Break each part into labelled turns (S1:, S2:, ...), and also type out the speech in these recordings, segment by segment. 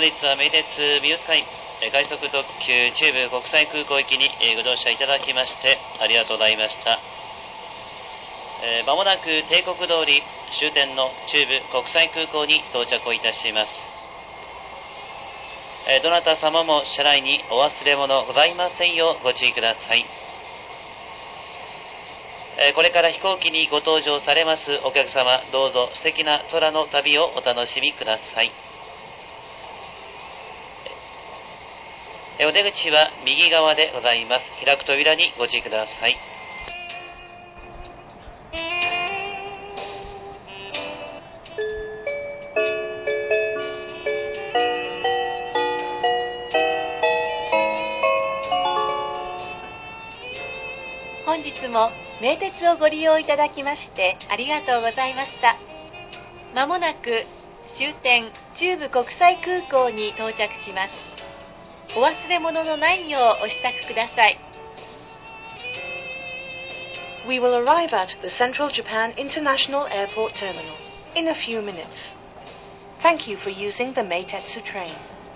S1: 日は名鉄美術館快速特急中部国際空港行きにご乗車いただきましてありがとうございました。まもなく帝国通り終点の中部国際空港に到着をいたします。どなた様も車内にお忘れ物ございませんようご注意ください。これから飛行機にご搭乗されますお客様、どうぞ素敵な空の旅をお楽しみください。お出口は右側でございます。開く扉にご注意ください。
S2: 本日も名鉄をご利用いただきましてありがとうございました。まもなく終点中部国際空港に到着します。お忘れ物のないようお支度ください。
S3: We will arrive at the Central Japan International Airport Terminal in a few minutes. Thank you for using the Meitetsu train.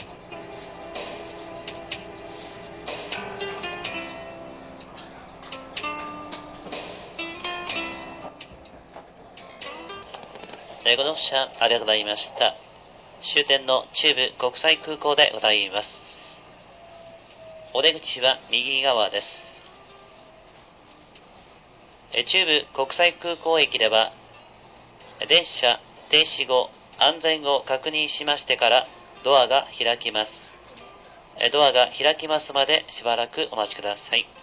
S1: ご乗車ありがとうございました。終点の中部国際空港でございます。お出口は右側です。中部国際空港駅では電車停止後安全を確認しましてからドアが開きます。ドアが開きますまでしばらくお待ちください。